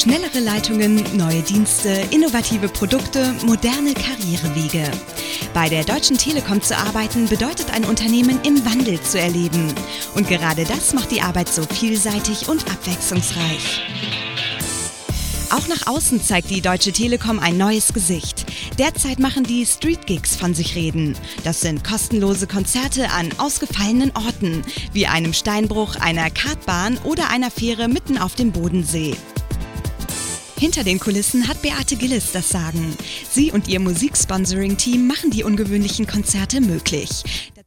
Schnellere Leitungen, neue Dienste, innovative Produkte, moderne Karrierewege. Bei der Deutschen Telekom zu arbeiten bedeutet ein Unternehmen im Wandel zu erleben. Und gerade das macht die Arbeit so vielseitig und abwechslungsreich. Auch nach außen zeigt die Deutsche Telekom ein neues Gesicht. Derzeit machen die Street Gigs von sich reden. Das sind kostenlose Konzerte an ausgefallenen Orten, wie einem Steinbruch, einer Kartbahn oder einer Fähre mitten auf dem Bodensee. Hinter den Kulissen hat Beate Gillis das Sagen. Sie und ihr Musiksponsoring-Team machen die ungewöhnlichen Konzerte möglich.